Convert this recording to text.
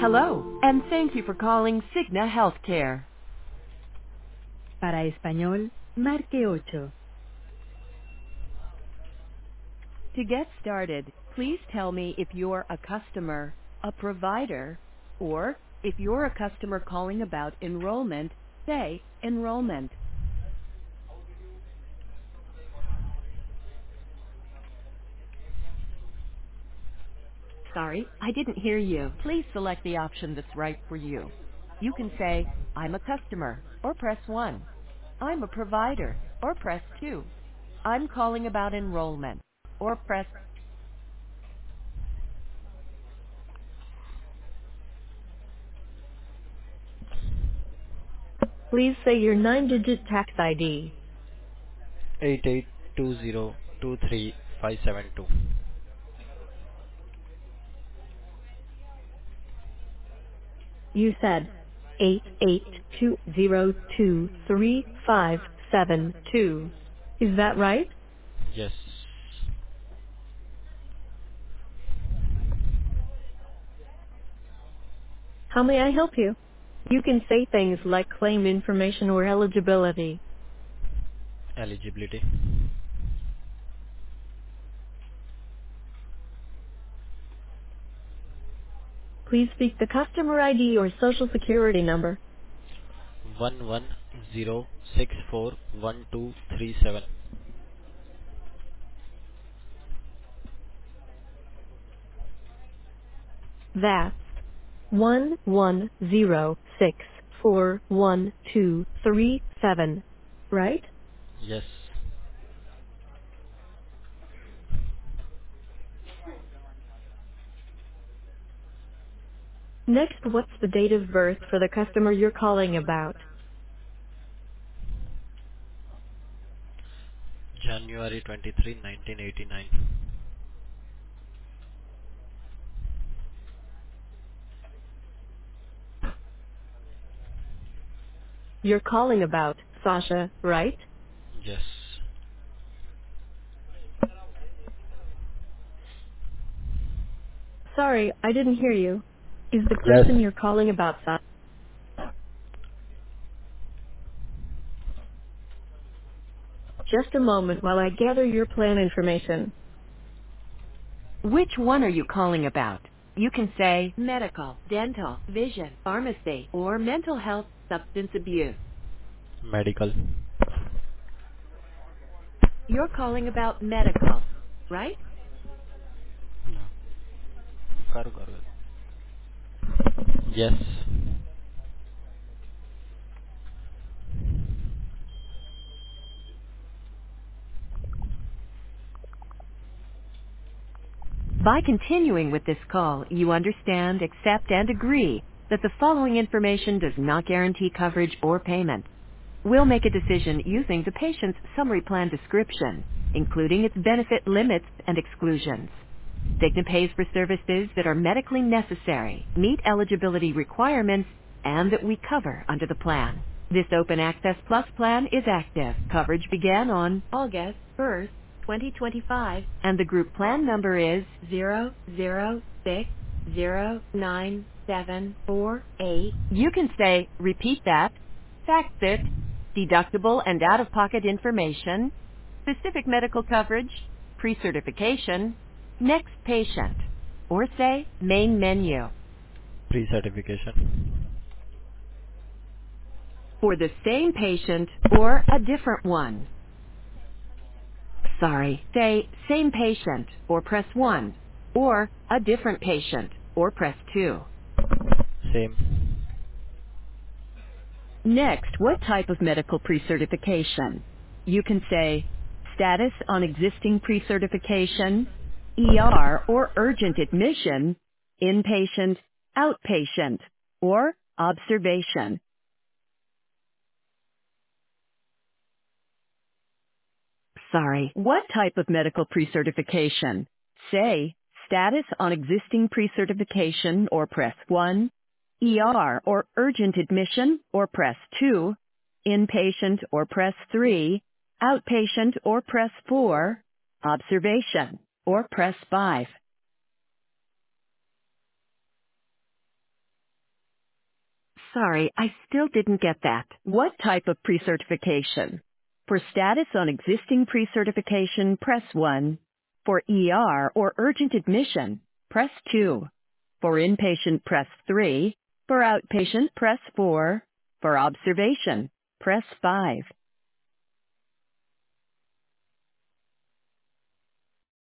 Hello, and thank you for calling Cigna Healthcare. Para español, marque ocho. To get started, please tell me if you're a customer, a provider, or if you're a customer calling about enrollment, say enrollment. Sorry, I didn't hear you. Please select the option that's right for you. You can say, I'm a customer, or press 1. I'm a provider, or press 2. I'm calling about enrollment, or press. Please say your 9-digit tax ID. 882023572. You said 8820235572. Is that right? Yes. How may I help you? You can say things like claim information or eligibility. Eligibility. Please speak the customer ID or social security number. 1106412337. That's 1106412337. Right? Yes. Next, what's the date of birth for the customer you're calling about? January 23, 1989. You're calling about Sasha, right? Yes. Sorry, I didn't hear you. Is the Yes. person you're calling about Sasha? Just a moment while I gather your plan information. Which one are you calling about? You can say medical, dental, vision, pharmacy, or mental health, substance abuse. Medical. You're calling about medical, right? No. करो. Yes. By continuing with this call, you understand, accept, and agree that the following information does not guarantee coverage or payment. We'll make a decision using the patient's summary plan description, including its benefit limits and exclusions. Cigna pays for services that are medically necessary, meet eligibility requirements, and that we cover under the plan. This Open Access Plus plan is active. Coverage began on August 1st, 2025, and the group plan number is 006097488. You can say, repeat that, fax it, deductible and out-of-pocket information, specific medical coverage, pre-certification, next patient, or say main menu. Pre-certification. For the same patient or a different one. Sorry, say same patient or press 1, or a different patient or press 2. Same. Next, what type of medical pre-certification? You can say status on existing pre-certification, ER or urgent admission, inpatient, outpatient, or observation. Sorry, what type of medical pre-certification? Say status on existing pre-certification or press 1, ER or urgent admission or press 2, inpatient or press 3, outpatient or press 4, observation or press 5. Sorry, I still didn't get that. What type of pre-certification? For status on existing pre-certification, press 1. For ER or urgent admission, press 2. For inpatient, press 3. For outpatient, press 4. For observation, press 5.